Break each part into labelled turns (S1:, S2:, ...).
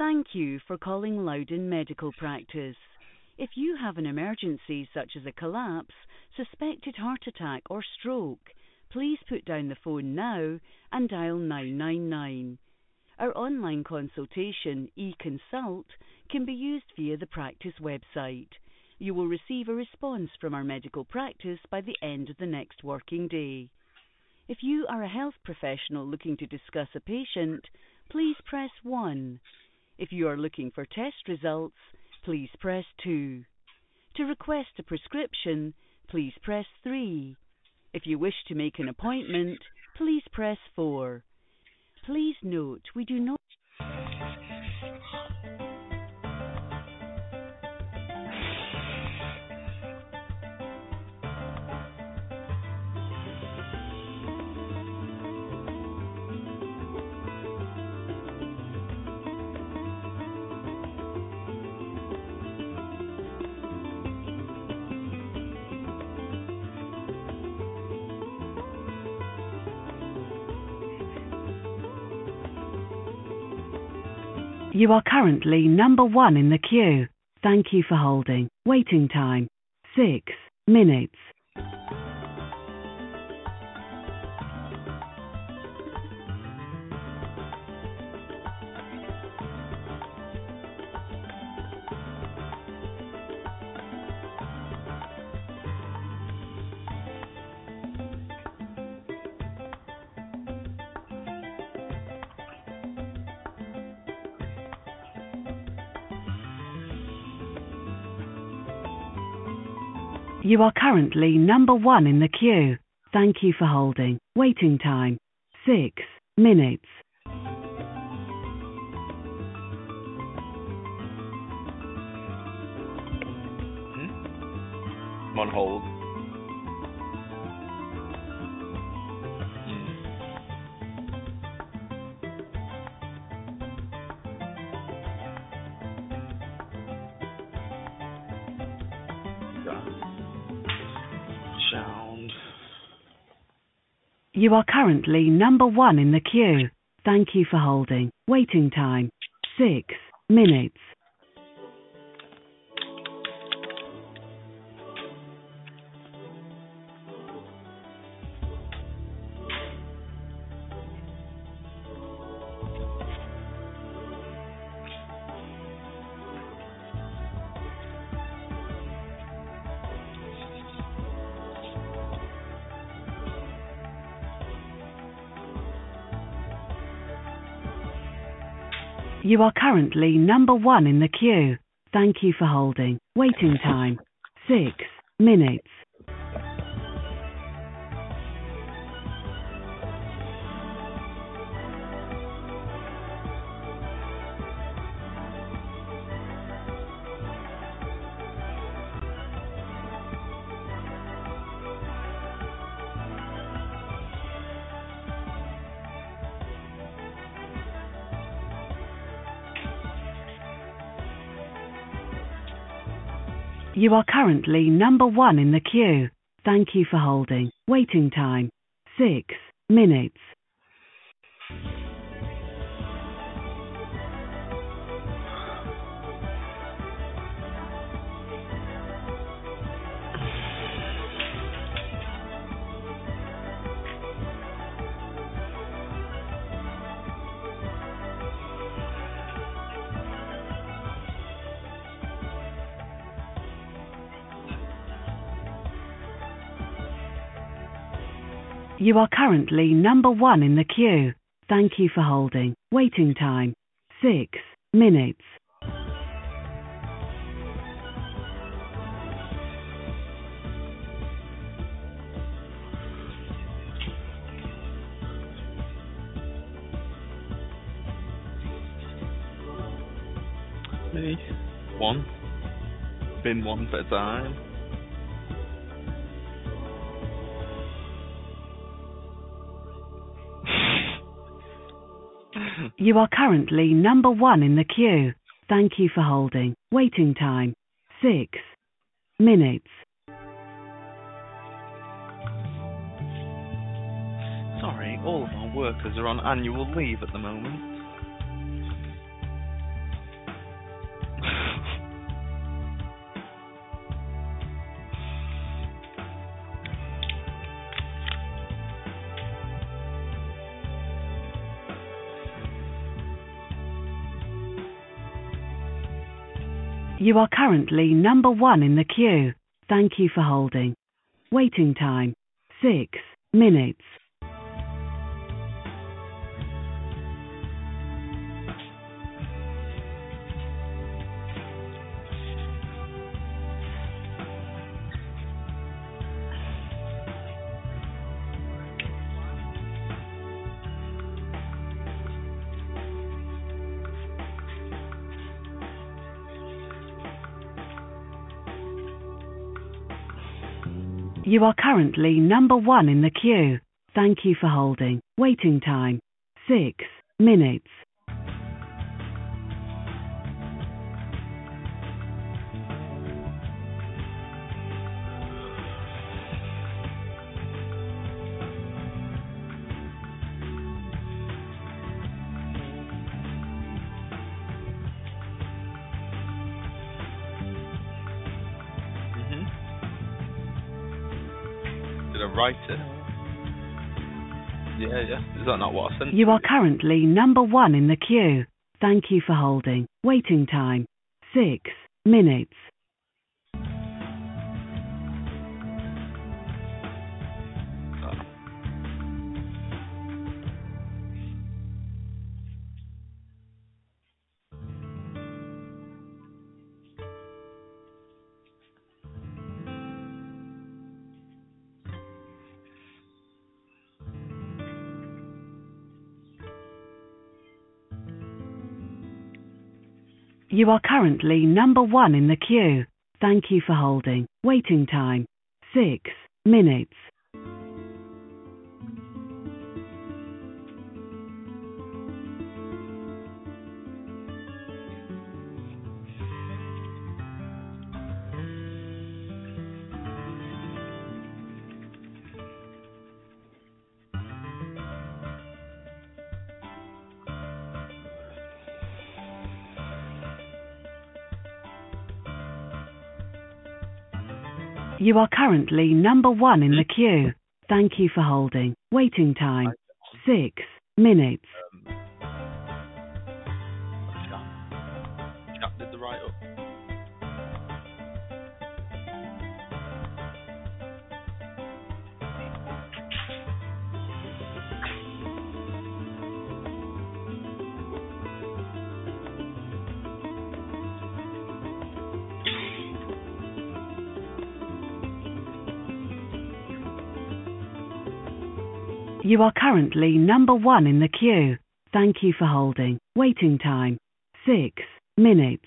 S1: Thank you for calling Loudon Medical Practice. If you have an emergency such as a collapse, suspected heart attack or stroke, please put down the phone now and dial 999. Our online consultation, eConsult, can be used via the practice website. You will receive a response from our medical practice by the end of the next working day. If you are a health professional looking to discuss a patient, please press 1. If you are looking for test results, please press 2. To request a prescription, please press 3. If you wish to make an appointment, please press 4. Please note, we do not... You are currently number 1 in the queue. Thank you for holding. Waiting time, 6 minutes. You are currently number 1 in the queue. Thank you for holding. Waiting time, 6 minutes.
S2: I'm on hold. Sound.
S1: You are currently number 1 in the queue. Thank you for holding. Waiting time, 6 minutes. You are currently number 1 in the queue. Thank you for holding. Waiting time, 6 minutes. You are currently number 1 in the queue. Thank you for holding. Waiting time, 6 minutes. You are currently number 1 in the queue. Thank you for holding. Waiting time, 6 minutes.
S2: Me? One. Been one at a time.
S1: You are currently number 1 in the queue. Thank you for holding. Waiting time, 6 minutes.
S2: Sorry, all of our workers are on annual leave at the moment.
S1: You are currently number 1 in the queue. Thank you for holding. Waiting time, 6 minutes. You are currently number 1 in the queue. Thank you for holding. Waiting time, 6 minutes.
S2: Did I write it? Yeah. Is that not what I sent?
S1: You are currently number 1 in the queue. Thank you for holding. Waiting time, 6 minutes. You are currently number 1 in the queue. Thank you for holding. Waiting time, 6 minutes. You are currently number 1 in the queue. Thank you for holding. Waiting time, 6 minutes.
S2: Chap did the write up.
S1: You are currently number 1 in the queue. Thank you for holding. Waiting time, 6 minutes.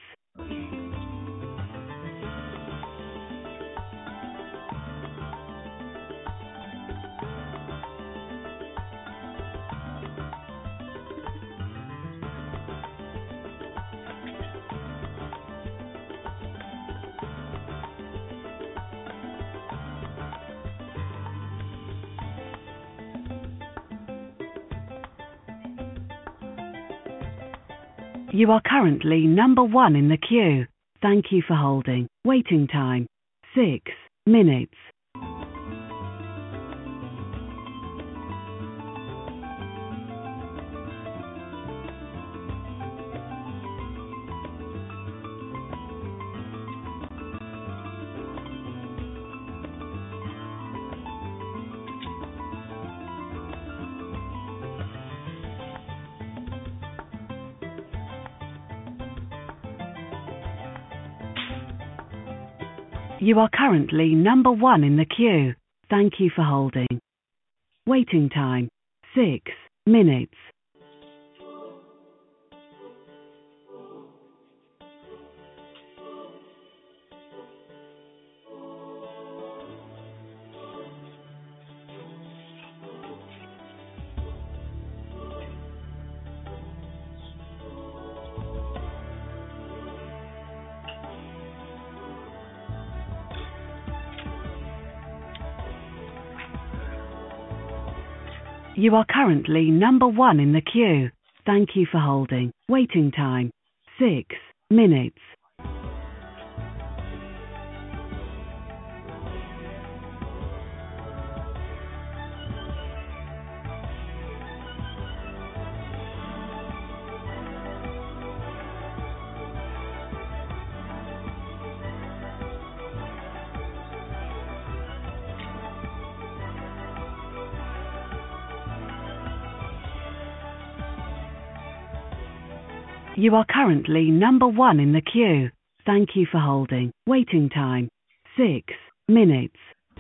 S1: You are currently number 1 in the queue. Thank you for holding. Waiting time, 6 minutes. You are currently number 1 in the queue. Thank you for holding. Waiting time, 6 minutes. You are currently number 1 in the queue. Thank you for holding. Waiting time, 6 minutes. You are currently number 1 in the queue. Thank you for holding. Waiting time, 6 minutes.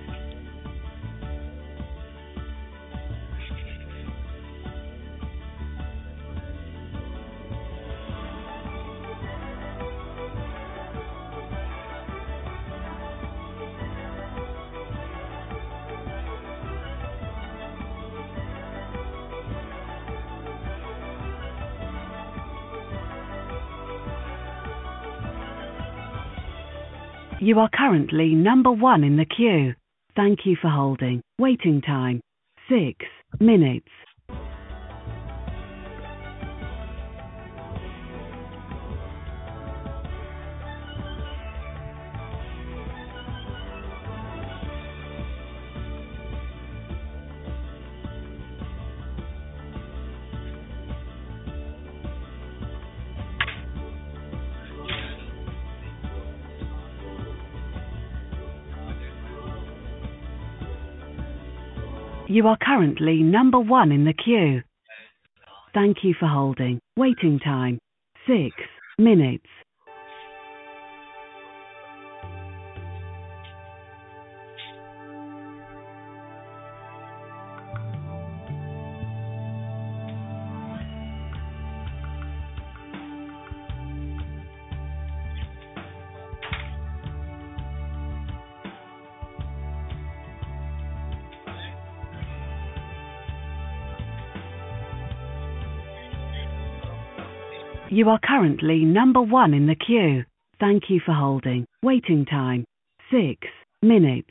S1: You are currently number 1 in the queue. Thank you for holding. Waiting time, 6 minutes. You are currently number 1 in the queue. Thank you for holding. Waiting time, 6 minutes. You are currently number 1 in the queue. Thank you for holding. Waiting time, 6 minutes.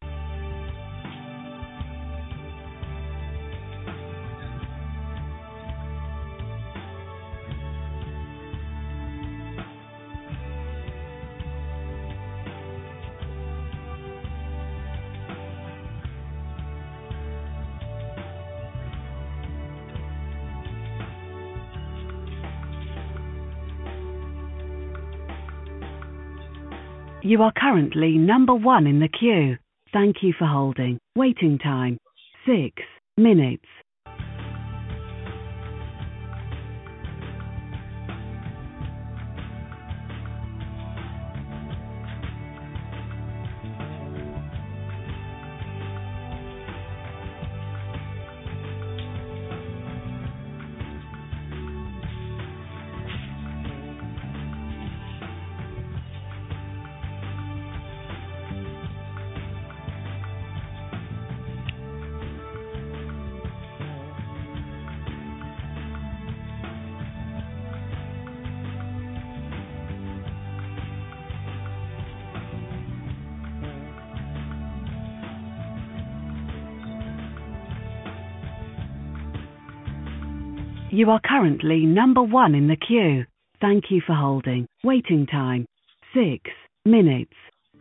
S1: You are currently number 1 in the queue. Thank you for holding. Waiting time, 6 minutes. You are currently number 1 in the queue. Thank you for holding. Waiting time, 6 minutes.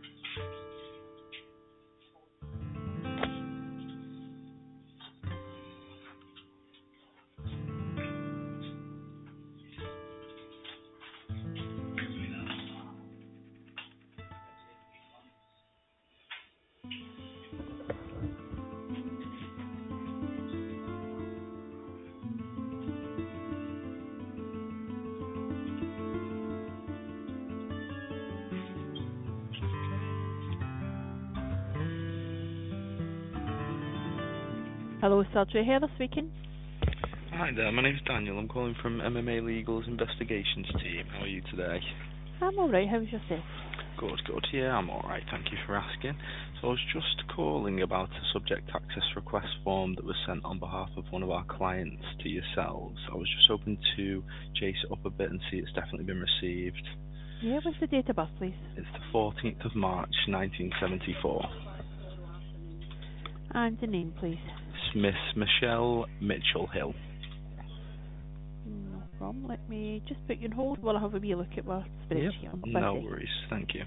S3: Hello, Surgery Heather speaking.
S2: Hi there, my name's Daniel. I'm calling from MMA Legal's investigations team. How are you today?
S3: I'm alright, how's yourself?
S2: Good, good. Yeah, I'm alright. Thank you for asking. So I was just calling about a subject access request form that was sent on behalf of one of our clients to yourselves. I was just hoping to chase it up a bit and see it's definitely been received.
S3: Yeah, what's the date of birth, please?
S2: It's the 14th of March, 1974.
S3: And the name, please.
S2: Miss Michelle Mitchell-Hill.
S3: No problem. Let me just put you on hold while I have a wee look at my spreadsheet.
S2: Yep, no worries. Thank you.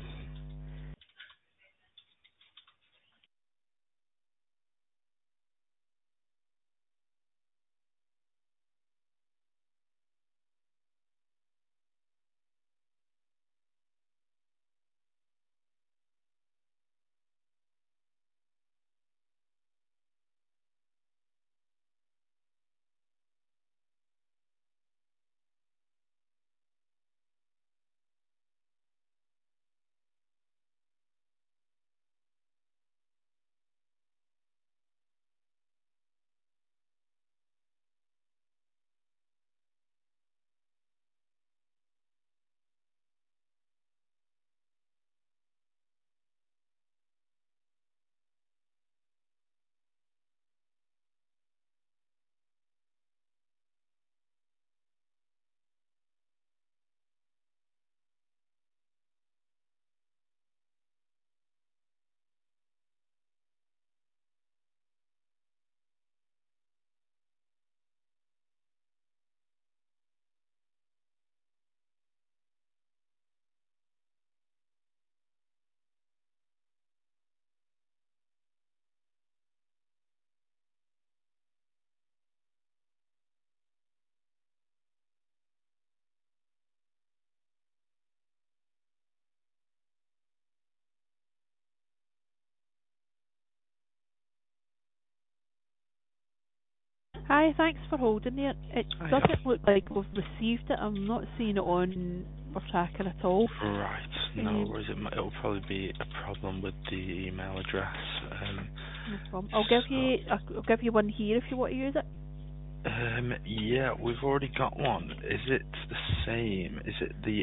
S3: Hi, thanks for holding there. It
S2: Hiya.
S3: doesn't look like we've received it. I'm not seeing it on our tracker at all.
S2: Right, no
S3: Um,
S2: worries. It'll probably be a problem with the email address.
S3: No problem. I'll give you one here if you want to use it.
S2: Yeah, we've already got one. Is it the same? Is it the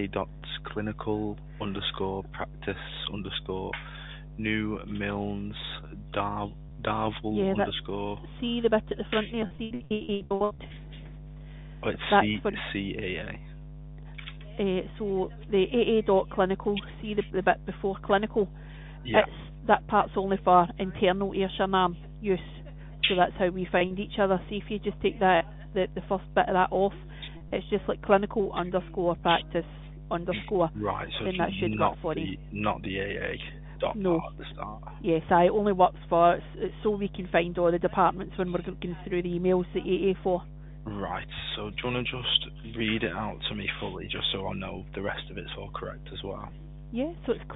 S2: aa.clinical_practice_new Milnes Darvel
S3: Yeah, that.
S2: underscore?
S3: See the bit at the front there. See the AA dot.
S2: Oh, it's
S3: That's for.
S2: CAA.
S3: So the AA dot clinical. See the bit before clinical.
S2: Yeah.
S3: That part's only for internal Ayrshire NAM use. So that's how we find each other. See if you just take the first bit of that off. It's just like clinical_practice_.
S2: Right, so
S3: Then
S2: it's
S3: that should work for you.
S2: not the AA dot
S3: No.
S2: part at the start.
S3: Yes, it only works for it's so we can find all the departments when we're looking through the emails the AA for.
S2: Right, so do you want to just read it out to me fully, just so I know the rest of it's all correct as well?
S3: Yeah, so it's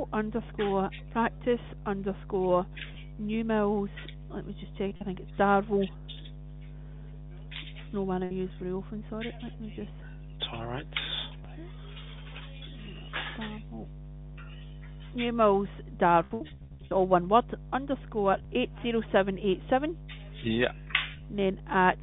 S3: clinical_practice_new Mills. Let me just check. I think it's Darvel. No one I use very often. Sorry. Let me just.
S2: It's alright.
S3: Darvel. New Mills Darvel. All one word. _80787.
S2: Yeah.
S3: And then at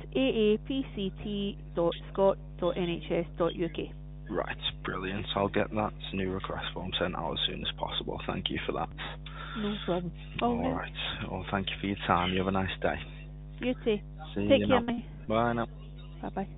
S3: aapct.scot.nhs.uk.
S2: Right, brilliant. I'll get that new request form sent out as soon as possible. Thank you for that.
S3: No problem.
S2: Alright. Well, thank you for your time. You have a nice day.
S3: You too.
S2: See
S3: Take
S2: you
S3: care,
S2: now.
S3: mate.
S2: Bye now.
S3: Bye bye.